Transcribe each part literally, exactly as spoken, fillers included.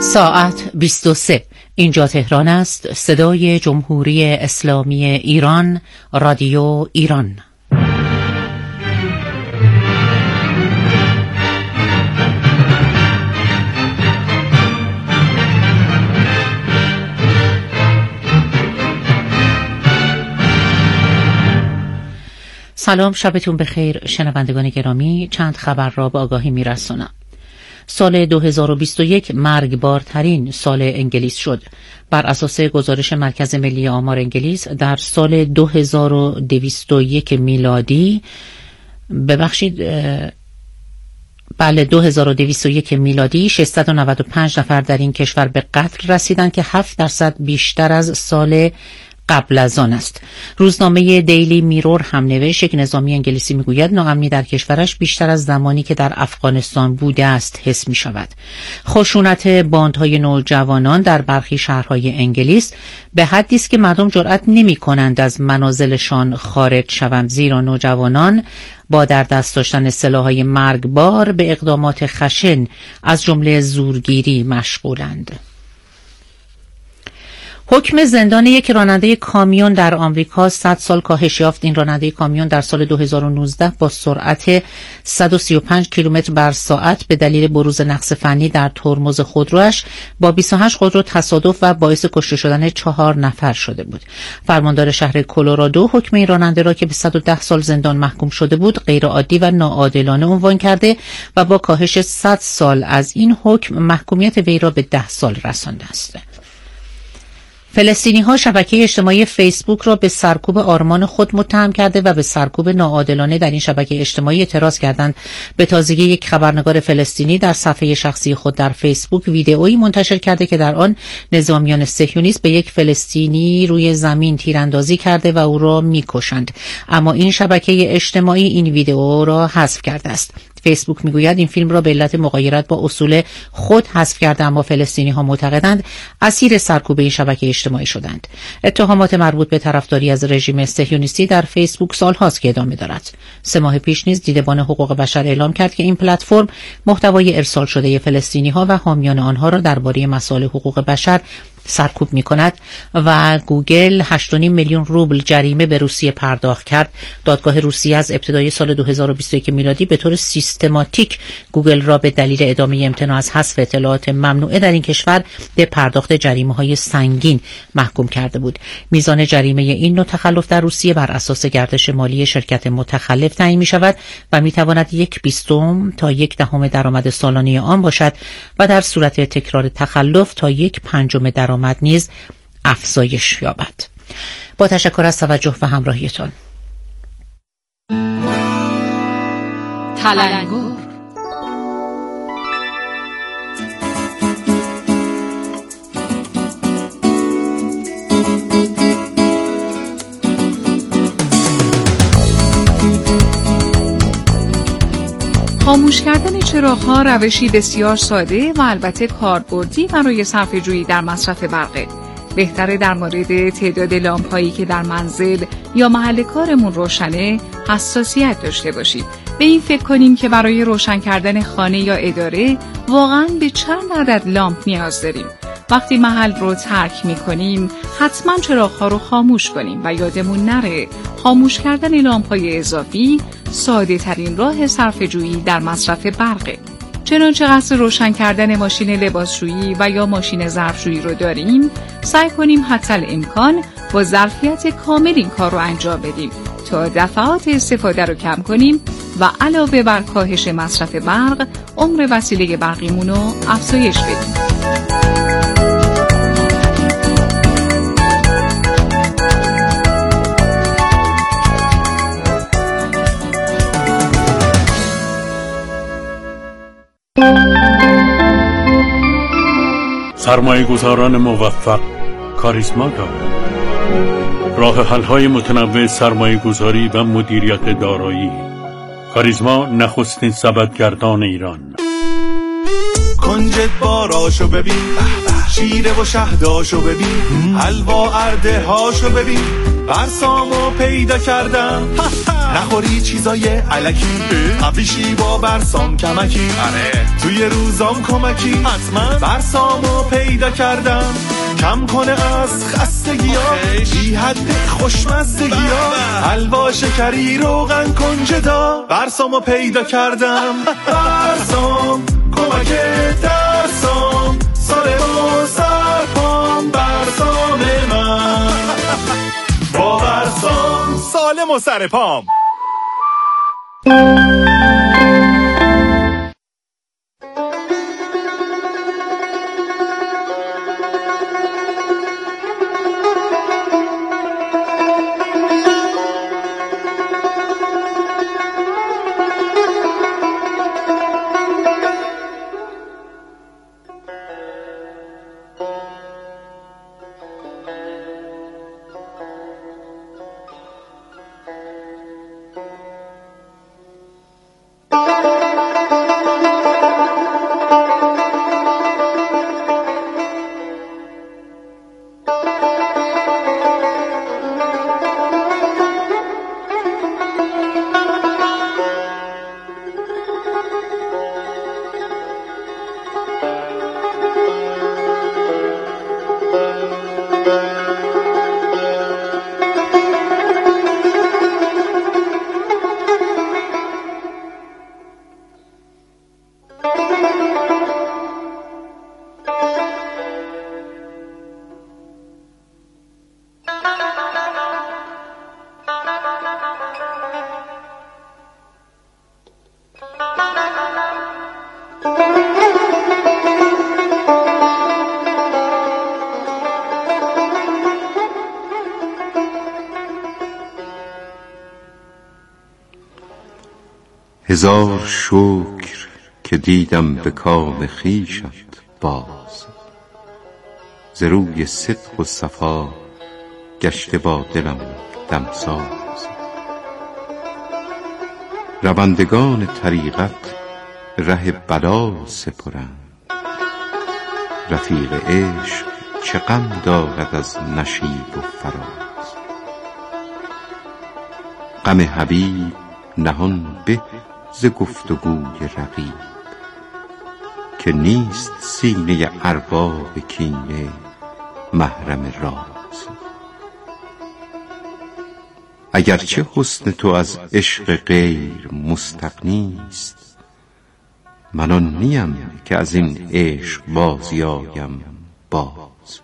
ساعت بیست و سه. اینجا تهران است. صدای جمهوری اسلامی ایران، رادیو ایران. سلام، شبتون بخیر شنوندگان گرامی. چند خبر را به آگاهی میرسونم. سال دو هزار و بیست و یک مرگبارترین سال انگلیس شد. بر اساس گزارش مرکز ملی آمار انگلیس در سال دو هزار و دویست و یک میلادی ببخشید بله دو هزار و دویست و یک میلادی ششصد و نود و پنج نفر در این کشور به قتل رسیدند که هفت درصد بیشتر از سال قبل از آن است. روزنامه دیلی میرور هم نوشت یک نظامی انگلیسی میگوید ناامنی در کشورش بیشتر از زمانی که در افغانستان بوده است حس می شود. خشونت باندهای نوجوانان در برخی شهرهای انگلیس به حدی است که مردم جرأت نمی کنند از منازلشان خارج شوند، زیرا نوجوانان با در دست داشتن سلاح‌های مرگبار به اقدامات خشن از جمله زورگیری مشغولند. حکم زندان یک راننده کامیون در آمریکا صد سال کاهش یافت. این راننده کامیون در سال دو هزار و نوزده با سرعت صد و سی و پنج کیلومتر بر ساعت به دلیل بروز نقص فنی در ترمز خودروش با بیست و هشت خودرو تصادف و باعث کشته شدن چهار نفر شده بود. فرماندار شهر کلرادو حکم این راننده را که به صد و ده سال زندان محکوم شده بود غیرعادی و ناعادلانه عنوان کرده و با کاهش صد سال از این حکم محکومیت وی را به ده سال رسانده است. فلسطینی ها شبکه اجتماعی فیسبوک را به سرکوب آرمان خود متهم کرده و به سرکوب ناعادلانه در این شبکه اجتماعی اعتراض کردند. به تازگی یک خبرنگار فلسطینی در صفحه شخصی خود در فیسبوک ویدئویی منتشر کرده که در آن نظامیان صهیونیست به یک فلسطینی روی زمین تیراندازی کرده و او را میکشند، اما این شبکه اجتماعی این ویدئو را حذف کرده است. فیسبوک میگوید این فیلم را به علت مغایرت با اصول خود حذف کرده، اما فلسطینی ها معتقدند اسیر سرکوب این شبکه اجتماعی شدند. اتهامات مربوط به طرفداری از رژیم صهیونیستی در فیسبوک سالهاست که ادامه دارد. سه ماه پیش نیز دیدبان حقوق بشر اعلام کرد که این پلتفرم محتوای ارسال شده فلسطینی ها و حامیان آنها را درباره مسائل حقوق بشر سرکوب می کند و گوگل هشت و نیم میلیون روبل جریمه به روسیه پرداخت کرد. دادگاه روسیه از ابتدای سال دو هزار و بیست و یک میلادی به طور سیستماتیک گوگل را به دلیل ادامه امتناع از حذف اطلاعات ممنوعه در این کشور به پرداخت جریمه های سنگین محکوم کرده بود. میزان جریمه این نوع تخلف در روسیه بر اساس گردش مالی شرکت متخلف تعیین می شود و می تواند یک بیستم تا یک دهم درآمد سالانه آن باشد و در صورت تکرار تخلف تا یک پنجم درآمد نیز افزایش یابد. با تشکر از توجه و همراهیتان. تلنگر خاموش کردن چراغ‌ها روشی بسیار ساده و البته کاربردی برای صرفه‌جویی در مصرف برقه. بهتره در مورد تعداد لامپ‌هایی که در منزل یا محل کارمون روشنه حساسیت داشته باشیم. به این فکر کنیم که برای روشن کردن خانه یا اداره واقعاً به چند عدد لامپ نیاز داریم. وقتی محل رو ترک می‌کنیم حتما چراغ‌ها رو خاموش کنیم و یادمون نره خاموش کردن لامپ‌های اضافی ساده ترین راه صرفه‌جویی در مصرف برقه. چنانچه قصد روشن کردن ماشین لباسشویی و یا ماشین ظرفشویی رو داریم، سعی کنیم حتی الامکان با ظرفیت کامل این کار رو انجام بدیم تا دفعات استفاده رو کم کنیم و علاوه بر کاهش مصرف برق، عمر وسیله برقیمون رو افزایش بدیم. سرمایه گذاران موفق کاریزما دارند. راه حل‌های متنوع سرمایه گذاری و مدیریت دارایی. کاریزما نخستین سبدگردان ایران. کنجد باراشو ببین، شیره و شهداشو ببین، حلوا ارده هاشو ببین، برسامو پیدا کردم. نخوری چیزای علکی، قبلیشی با برسام کمکی. توی روزام کمکی، حتما برسامو پیدا کردم. کم کنه از خستگی ها، بی حد خوشمزدگی ها، حلوا شکری روغن کنجدا. برسامو پیدا کردم. برسام کمک درسام، سال و سرپام. برسام من با برسام سالم و سرپام. هزار شکر که دیدم به کام خویشت باز. ز روی صدق و صفا گشته با دلم دمساز. روندگان طریقت ره بلا سپرند، رفیق عشق چه غم دارد از نشیب و فراز. غم حبیب نهان به ز گفتگوی رقیب، که نیست سینه ارباب کینه محرم راز. اگرچه حسن تو از عشق غیر مستغنیست، من آن نیم که از این عشق بازی آیم باز.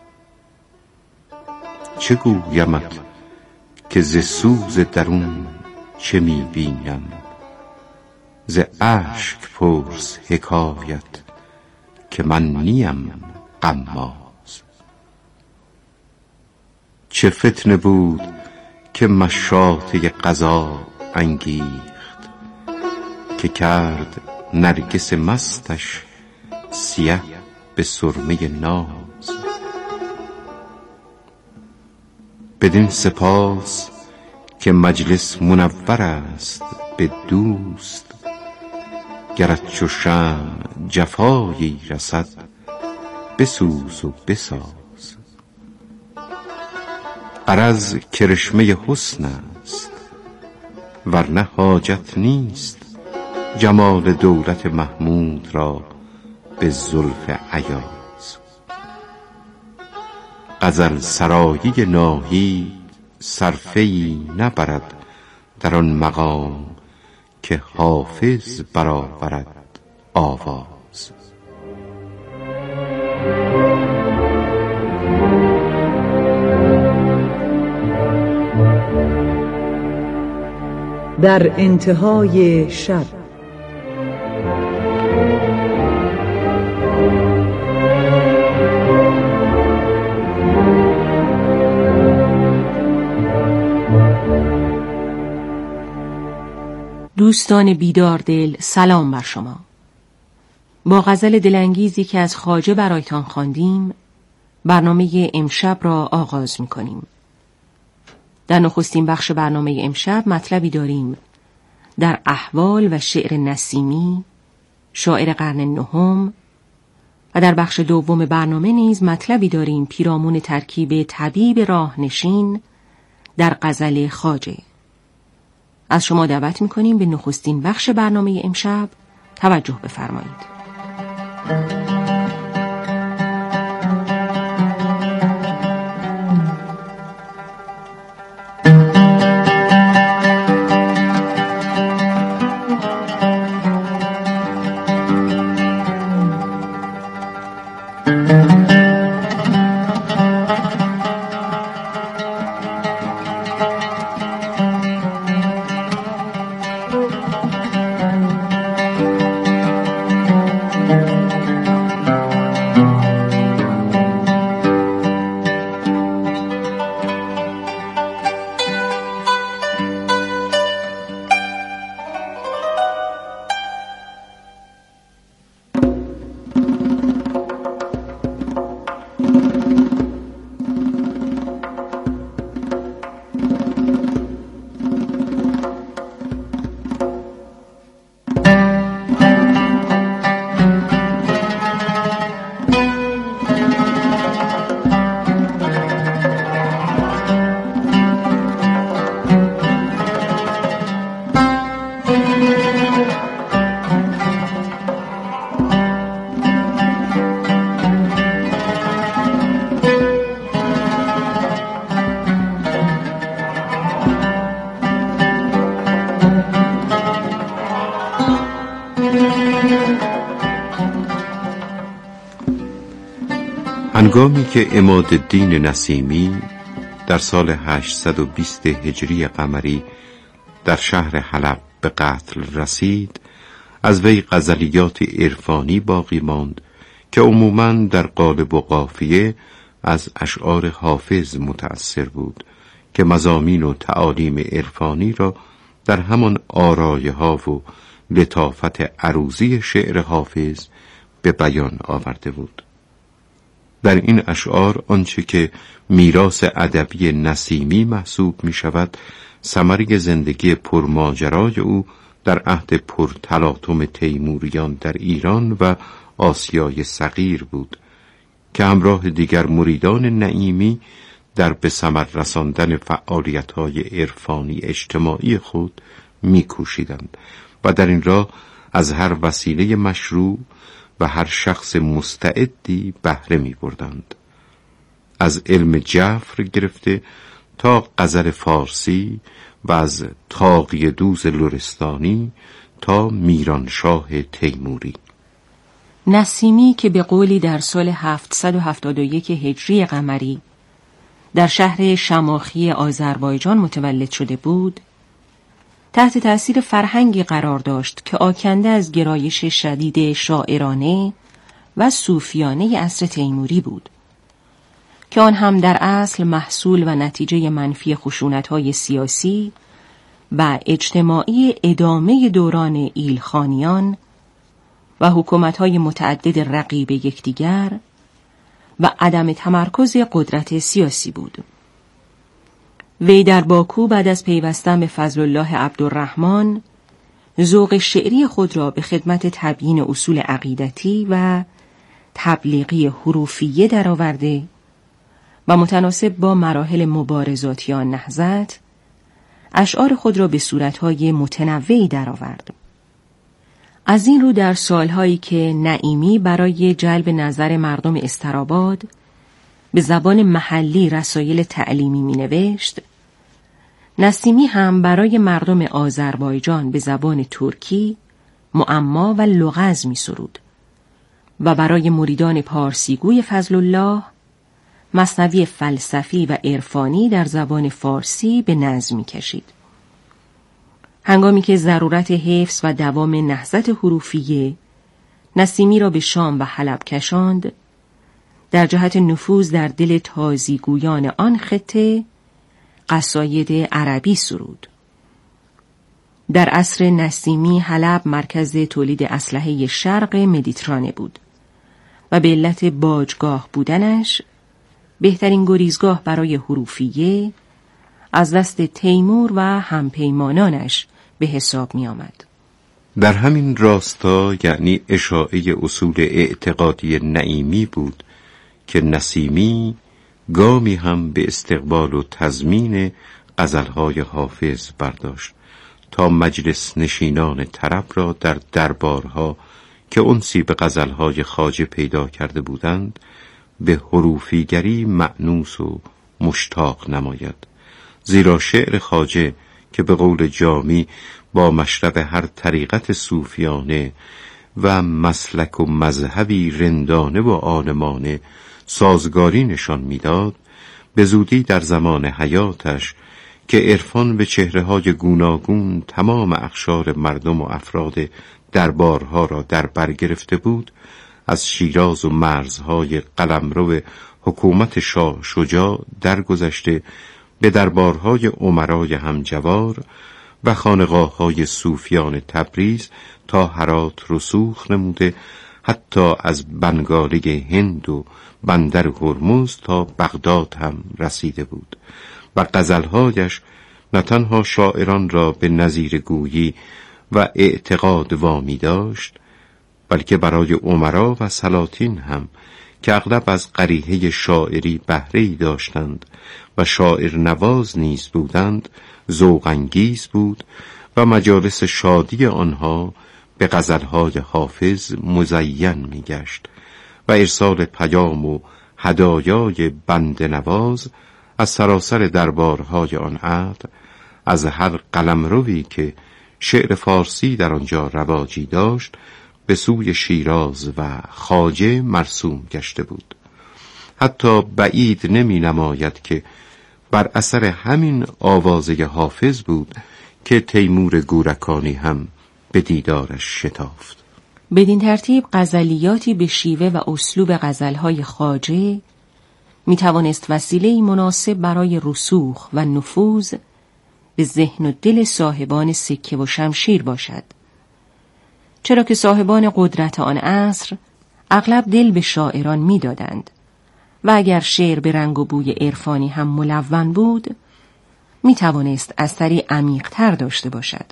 چه گویمت که ز سوز درون چه می بینم، ز اشک پرس حکایت که من نیم غماز. چه فتنه بود که مشاطه قضا انگیخت، که کرد نرگس مستش سیه به سرمه ناز. بدین سپاس که مجلس منور است به دوست، گرت چو شمع جفایی رسد بسوز و بساز. غرض کرشمه حسن است ورنه حاجت نیست، جمال دولت محمود را به زلف ایاز. غزل سرایی ناهید صرفه‌ای نبرد در آن مقام که حافظ برآورد آواز. در انتهای شب دوستان بیدار دل، سلام بر شما. با غزل دلانگیزی که از خواجه برایتان خواندیم برنامه امشب را آغاز می کنیم. در نخستین بخش برنامه امشب مطلبی داریم در احوال و شعر نسیمی شاعر قرن نهم، و در بخش دوم برنامه نیز مطلبی داریم پیرامون ترکیب طبیب راهنشین در غزل خواجه. از شما دعوت می‌کنیم به نخستین بخش برنامه امشب توجه بفرمایید. هنگامی که عمادالدین نسیمی در سال هشتصد و بیست هجری قمری در شهر حلب به قتل رسید، از وی غزلیات عرفانی باقی ماند که عموماً در قالب و قافیه از اشعار حافظ متأثر بود که مضامین و تعالیم عرفانی را در همان آرایه ها و لطافت عروضی شعر حافظ به بیان آورده بود. در این اشعار آنچه که میراث ادبی نسیمی محسوب می شود ثمره زندگی پرماجرای او در عهد پرتلاطم تیموریان در ایران و آسیای صغیر بود که همراه دیگر مریدان نعیمی در به ثمر رساندن فعالیت‌های عرفانی اجتماعی خود می‌کوشیدند و در این راه از هر وسیله مشروع و هر شخص مستعدی بهره می‌بردند. از علم جفر گرفته تا غزل فارسی و از تاقی دوز لرستانی تا میرانشاه تیموری. نسیمی که به قولی در سال هفتصد و هفتاد و یک هجری قمری در شهر شماخی آذربایجان متولد شده بود، تحت تأثیر فرهنگی قرار داشت که آکنده از گرایش شدید شاعرانه و صوفیانه عصر تیموری بود که آن هم در اصل محصول و نتیجه منفی خشونت‌های سیاسی و اجتماعی ادامه دوران ایلخانیان و حکومت‌های متعدد رقیب یکدیگر و عدم تمرکز قدرت سیاسی بود. وی در باکو بعد از پیوستن به فضل الله عبدالرحمن ذوق شعری خود را به خدمت تبیین اصول عقیدتی و تبلیغی حروفیه درآورده و متناسب با مراحل مبارزاتی آن نهضت اشعار خود را به صورت‌های متنوعی درآورد. از این رو در سالهایی که نعیمی برای جلب نظر مردم استراباد به زبان محلی رسایل تعلیمی می‌نوشت، نسیمی هم برای مردم آذربایجان به زبان ترکی معما و لغز می‌سرود و برای مریدان پارسیگوی فضل الله مثنوی فلسفی و عرفانی در زبان فارسی به نظم می‌کشید. هنگامی که ضرورت حفظ و دوام نهضت حروفیه نسیمی را به شام و حلب کشاند، در جهت نفوذ در دل تازیگویان آن خطه قصاید عربی سرود. در عصر نسیمی حلب مرکز تولید اسلحه شرق مدیترانه بود و به علت باجگاه بودنش بهترین گریزگاه برای حروفیه از دست تیمور و همپیمانانش به حساب می آمد. در همین راستا، یعنی اشاعه اصول اعتقادی نعیمی بود که نسیمی گامی هم به استقبال و تضمین غزلهای حافظ برداشت تا مجلس نشینان طرب را در دربارها که انسی به غزلهای خواجه پیدا کرده بودند به حروفیگری مأنوس و مشتاق نماید. زیرا شعر خواجه که به قول جامی با مشرب هر طریقت صوفیانه و مسلک و مذهبی رندانه و عالمانه سازگاری نشان میداد، به زودی در زمان حیاتش که عرفان به چهره‌های گوناگون تمام اقشار مردم و افراد دربارها را در بر گرفته بود، از شیراز و مرزهای قلمرو حکومت شاه شجاع درگذشته به دربارهای امرای همجوار و خانقاه‌های صوفیان تبریز تا هرات رسوخ نموده، حتی از بنگاله هند و بندر هرمز تا بغداد هم رسیده بود و غزلهایش نه تنها شاعران را به نظیر گویی و اعتقاد وامی داشت، بلکه برای امرا و سلاطین هم که اغلب از قریحه شاعری بهره‌ای داشتند و شاعر نواز نیز بودند ذوق انگیز بود و مجالس شادی آنها به غزلهای حافظ مزین می‌گشت و ارسال پیام و هدایای بنده نواز از سراسر دربارهای آن عهد، از هر قلمروی که شعر فارسی در آنجا رواجی داشت به سوی شیراز و خواجه مرسوم گشته بود. حتی بعید نمی نماید که بر اثر همین آوازه حافظ بود که تیمور گورکانی هم به دیدارش شتافت. بدین ترتیب غزلیاتی به شیوه و اسلوب غزلهای خواجه می توانست وسیله‌ای مناسب برای رسوخ و نفوذ به ذهن و دل صاحبان سکه و شمشیر باشد، چرا که صاحبان قدرت آن عصر اغلب دل به شاعران می دادند و اگر شعر به رنگ و بوی عرفانی هم ملون بود می توانست اثری عمیق‌تر داشته باشد.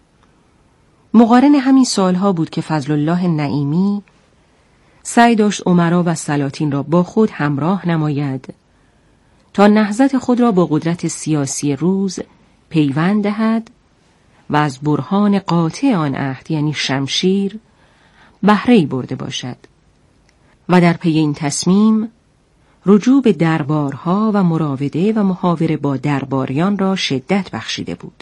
مقارن همین سالها بود که فضل الله نعیمی سعی داشت امرا و سلاطین را با خود همراه نماید تا نهضت خود را با قدرت سیاسی روز پیوند دهد و از برهان قاطع آن عهد یعنی شمشیر بهره‌ای برده باشد و در پی این تصمیم رجوع به دربارها و مراوده و محاوره با درباریان را شدت بخشیده بود.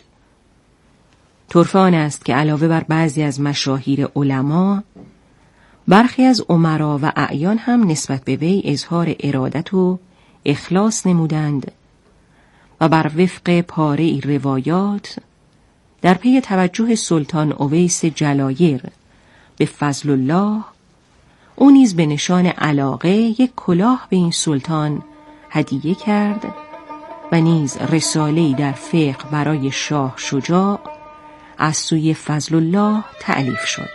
طرف آن است که علاوه بر بعضی از مشاهیر علما، برخی از امرا و اعیان هم نسبت به وی اظهار ارادت و اخلاص نمودند و بر وفق پاره روایات در پی توجه سلطان اویس جلایر به فضل الله، او نیز به نشان علاقه یک کلاه به این سلطان هدیه کرد و نیز رساله‌ای در فقه برای شاه شجاع از سوی فضل الله تألیف شد.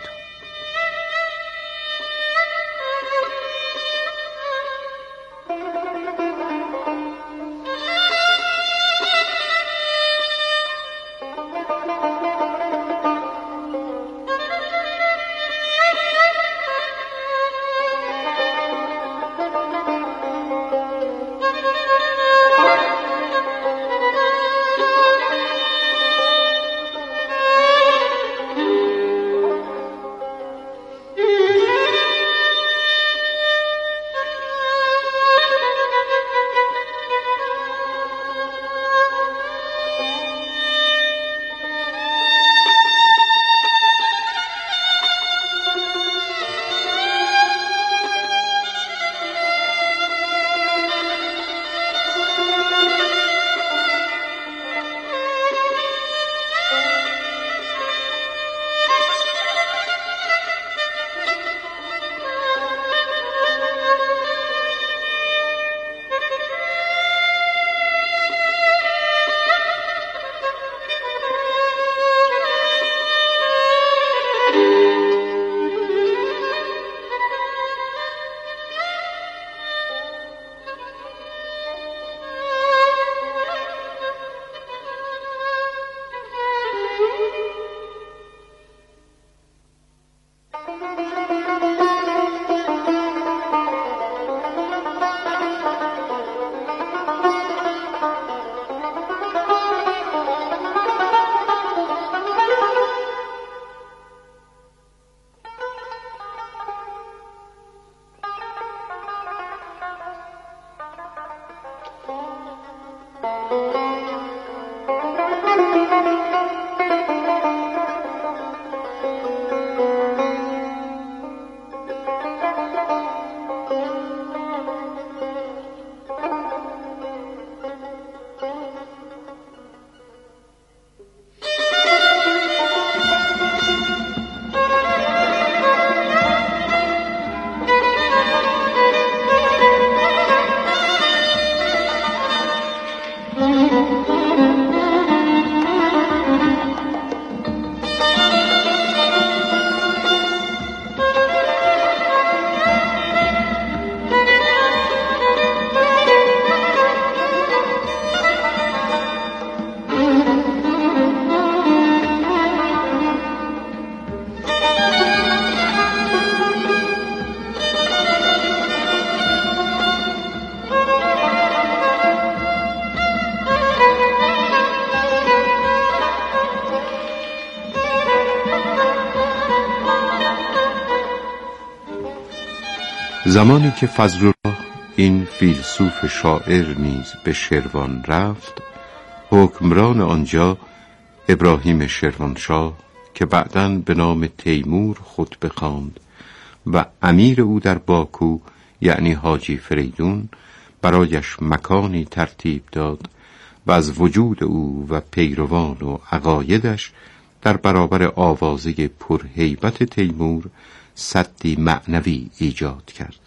زمانی که فضل الله این فیلسوف شاعر نیز به شروان رفت، حکمران آنجا ابراهیم شروانشاه که بعداً به نام تیمور خطبه خواند و امیر او در باکو یعنی حاجی فریدون برایش مکانی ترتیب داد و از وجود او و پیروان و عقایدش در برابر آوازه پرهیبت تیمور سدی معنوی ایجاد کرد.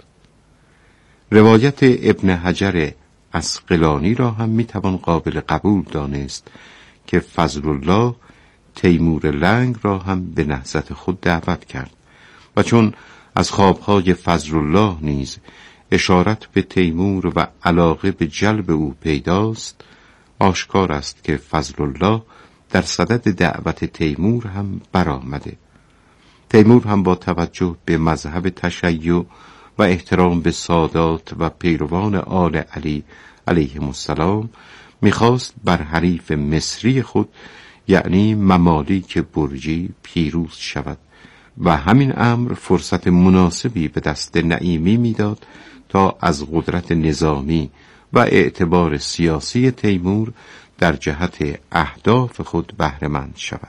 روایت ابن حجر عسقلانی را هم میتوان قابل قبول دانست که فضل الله تیمور لنگ را هم به نهضت خود دعوت کرد و چون از خوابهای فضل الله نیز اشارت به تیمور و علاقه به جلب او پیداست، آشکار است که فضل الله در صدد دعوت تیمور هم برآمده. تیمور هم با توجه به مذهب تشیع و احترام به سادات و پیروان آل علی علیهم السلام میخواست بر حریف مصری خود یعنی ممالیک برجی پیروز شود و همین امر فرصت مناسبی به دست نعیمی میداد تا از قدرت نظامی و اعتبار سیاسی تیمور در جهت اهداف خود بهره مند شود.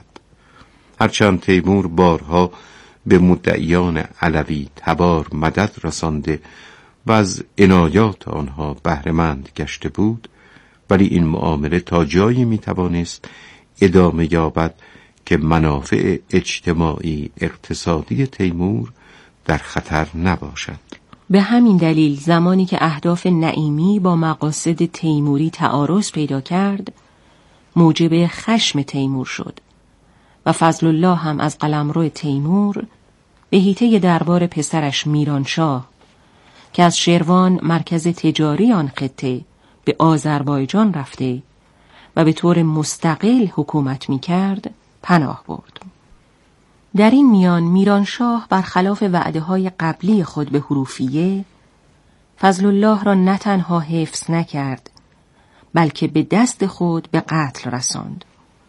هرچند تیمور بارها به مدعیان علوی تبار مدد رسانده و از عنایات آنها بهره مند گشته بود، ولی این معامله تا جایی میتوانست ادامه یابد که منافع اجتماعی اقتصادی تیمور در خطر نباشد. به همین دلیل زمانی که اهداف نعیمی با مقاصد تیموری تعارض پیدا کرد، موجب خشم تیمور شد و فضل الله هم از قلمرو تیمور به حیطه دربار پسرش میرانشاه که از شیروان مرکز تجاری آن خطه به آذربایجان رفته و به طور مستقل حکومت می کرد پناه برد. در این میان میرانشاه برخلاف وعده های قبلی خود به حروفیه فضل الله را نه تنها حفظ نکرد بلکه به دست خود به قتل رساند.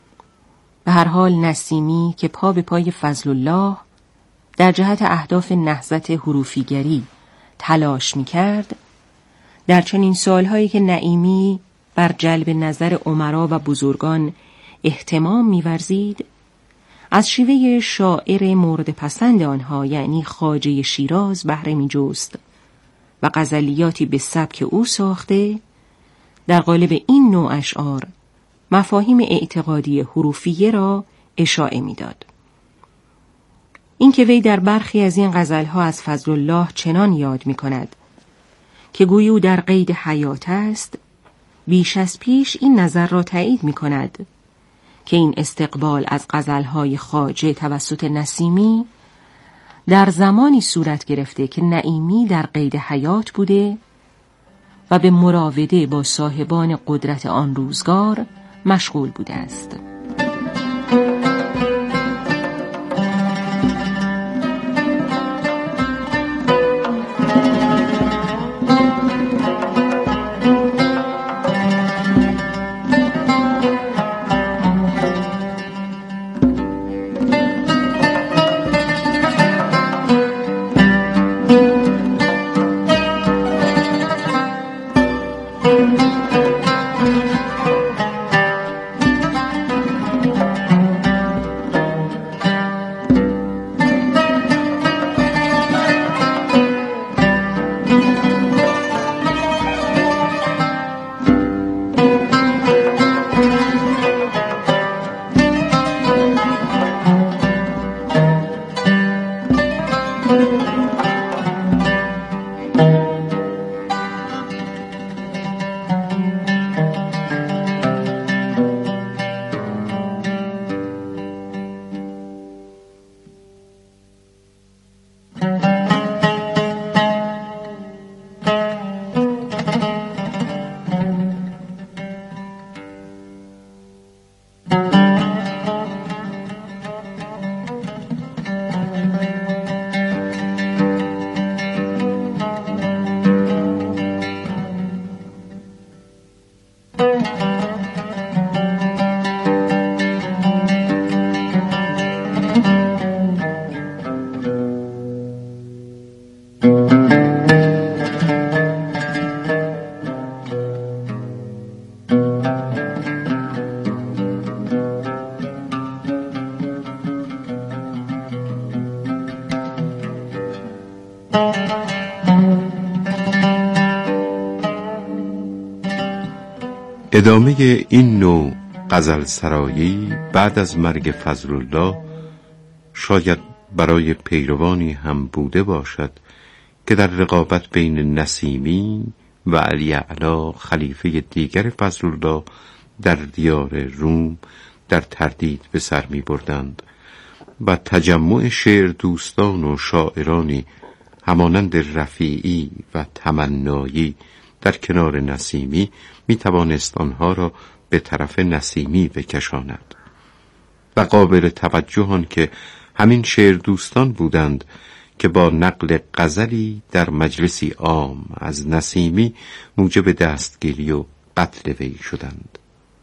به هر حال نسیمی که پا به پای فضل الله در جهت اهداف نهضت حروفیگری تلاش می کرد، در چنین سالهایی که نعیمی بر جلب نظر امرا و بزرگان اهتمام می ورزید، از شیوه شاعر مورد پسند آنها یعنی خواجه شیراز بهره می جست و غزلیاتی به سبک او ساخته در قالب این نوع اشعار مفاهیم اعتقادی حروفیه را اشاعه می داد. این که وی در برخی از این غزلها از فضل الله چنان یاد می کند که گویی او در قید حیات است، بیش از پیش این نظر را تایید می کند که این استقبال از غزلهای خواجه توسط نسیمی در زمانی صورت گرفته که نعیمی در قید حیات بوده و به مراوده با صاحبان قدرت آن روزگار مشغول بوده است. ادامه این نوع غزل سرایی بعد از مرگ فضلالله شاید برای پیروانی هم بوده باشد که در رقابت بین نسیمی و علی اعلی خلیفه دیگر فضلالله در دیار روم در تردید به سر می بردند و تجمع شعر دوستان و شاعرانی همانند رفیعی و تمنایی در کنار نسیمی می توانست آنها را به طرف نسیمی بکشاند و قابل توجه آن که همین شعر دوستان بودند که با نقل غزلی در مجلسی عام از نسیمی موجب دستگیری و قتل وی شدند.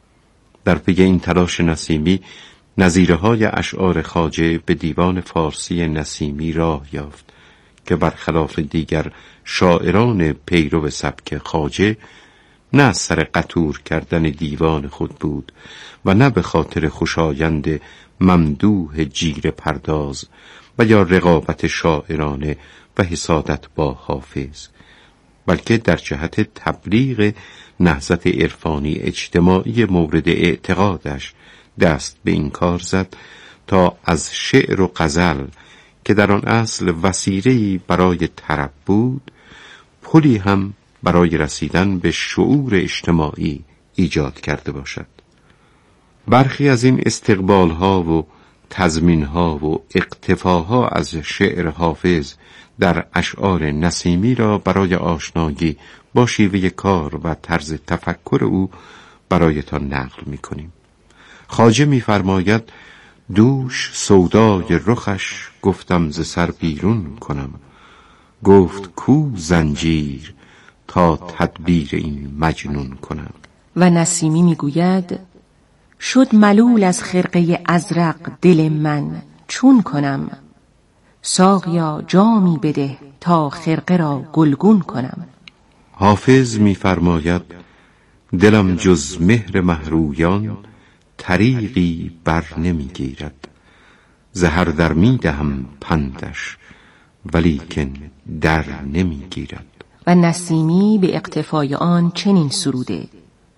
در پی این تلاش نسیمی نظیره های اشعار خواجه به دیوان فارسی نسیمی راه یافت که برخلاف دیگر شاعران پیرو سبک خواجه نه از سر قطور کردن دیوان خود بود و نه به خاطر خوشایند ممدوح جیر پرداز و یا رقابت شاعرانه و حسادت با حافظ، بلکه در جهت تبلیغ نهضت عرفانی اجتماعی مورد اعتقادش دست به این کار زد تا از شعر و غزل که در آن اصل وسیله‌ای برای طرب بود، پلی هم برای رسیدن به شعور اجتماعی ایجاد کرده باشد. برخی از این استقبال‌ها و تضمین‌ها و اقتفاها از شعر حافظ در اشعار نسیمی را برای آشنایی با شیوه کار و طرز تفکر او برایتان نقل می‌کنیم. خواجه می‌فرماید: دوش سودای رخش گفتم ز سر بیرون کنم، گفت کو زنجیر تا تدبیر این مجنون کنم. و نسیمی میگوید: شد ملول از خرقه ازرق دل من چون کنم، ساقیا جامی بده تا خرقه را گلگون کنم. حافظ می‌فرماید: دلم جز مهر مهرویان طریقی بر نمیگیرد، زهر در میدهم پندش ولیکن در نمیگیرد. و نسیمی به اقتفای آن چنین سروده: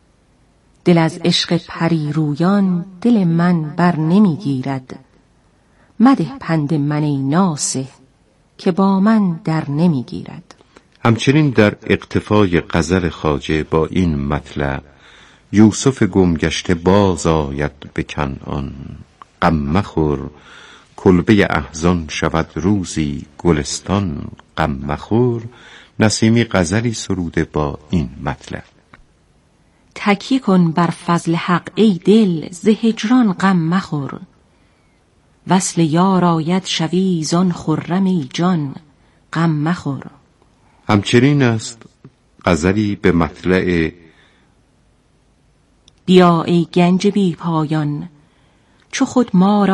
دل از عشق پری رویان دل من بر نمیگیرد، مده پند من ای ناصح که با من در نمیگیرد. همچنین در اقتفای غزل خواجه با این مطلع: یوسف گمگشته باز آید به کنعان، غم مخور کلبه احزان شود روزی گلستان، غم مخور، نسیمی غزلی سروده با این مطلع: تکی کن بر فضل حق ای دل ز هجران غم مخور، وصل یار آید شوی زان خرم ای جان غم مخور. همچنین است غزلی به مطلع: بیا ای گنج بی پایان چو خود ما را